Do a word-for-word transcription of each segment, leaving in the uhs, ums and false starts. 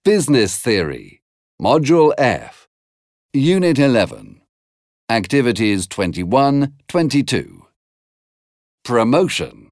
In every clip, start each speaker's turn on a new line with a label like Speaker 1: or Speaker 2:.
Speaker 1: Business Theory, Module F, Unit eleven, Activities twenty-one, twenty-two. Promotion.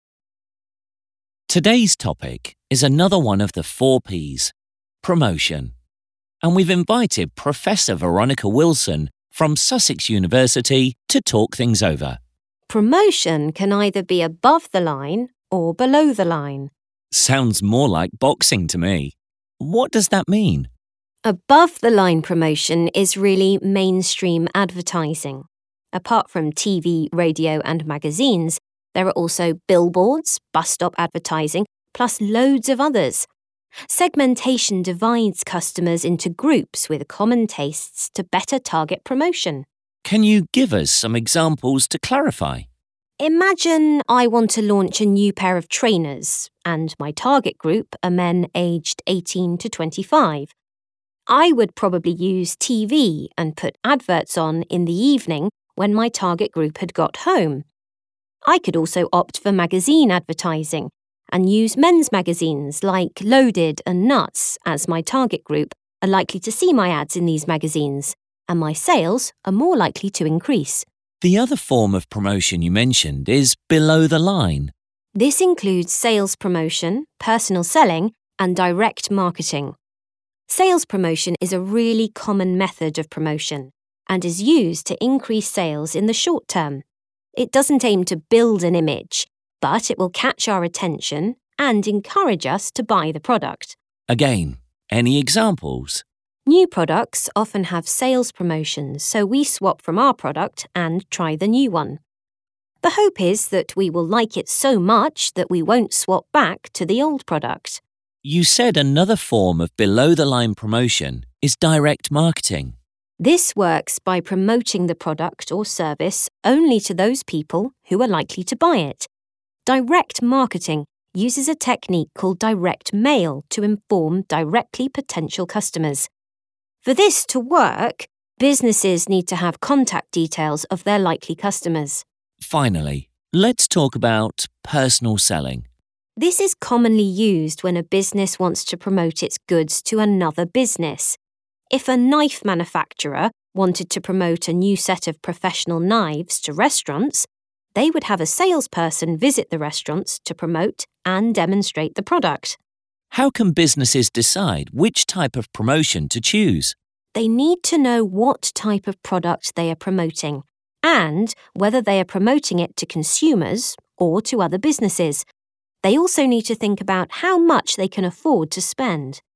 Speaker 2: Today's topic is another one of the four P's, promotion. And we've invited Professor Veronica Wilson from Sussex University to talk things over.
Speaker 3: Promotion can either be above the line or below the line.
Speaker 2: Sounds more like boxing to me. What does that mean?
Speaker 3: Above the line promotion is really mainstream advertising. Apart from T V, radio and magazines, there are also billboards, bus stop advertising, plus loads of others. Segmentation divides customers into groups with common tastes to better target promotion.
Speaker 2: Can you give us some examples to clarify?
Speaker 3: Imagine I want to launch a new pair of trainers, and my target group are men aged eighteen to twenty-five. I would probably use T V and put adverts on in the evening when my target group had got home. I could also opt for magazine advertising and use men's magazines like Loaded and Nuts, as my target group are likely to see my ads in these magazines, and my sales are more likely to increase.
Speaker 2: The other form of promotion you mentioned is below the line.
Speaker 3: This includes sales promotion, personal selling, and direct marketing. Sales promotion is a really common method of promotion and is used to increase sales in the short term. It doesn't aim to build an image, but it will catch our attention and encourage us to buy the product.
Speaker 2: Again, any examples?
Speaker 3: New products often have sales promotions, so we swap from our product and try the new one. The hope is that we will like it so much that we won't swap back to the old product.
Speaker 2: You said another form of below-the-line promotion is direct marketing.
Speaker 3: This works by promoting the product or service only to those people who are likely to buy it. Direct marketing uses a technique called direct mail to inform directly potential customers. For this to work, businesses need to have contact details of their likely customers.
Speaker 2: Finally, let's talk about personal selling.
Speaker 3: This is commonly used when a business wants to promote its goods to another business. If a knife manufacturer wanted to promote a new set of professional knives to restaurants, they would have a salesperson visit the restaurants to promote and demonstrate the product.
Speaker 2: How can businesses decide which type of promotion to choose?
Speaker 3: They need to know what type of product they are promoting and whether they are promoting it to consumers or to other businesses. They also need to think about how much they can afford to spend.